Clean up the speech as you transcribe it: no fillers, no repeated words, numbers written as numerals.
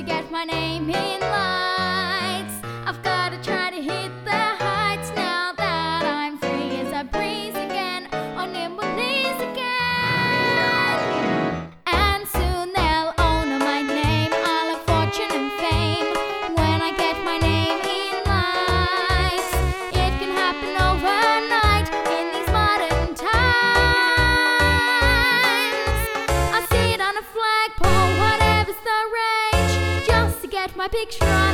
to get my name in lights. I've gotta try to hit the heights now that I'm free as a breeze again, on nimble knees again. And soon they'll own my name. I'll have fortune and fame when I get my name in lights. It can happen overnight in these modern times. I see it on a flagpole, whatever's the rage, just to get my picture on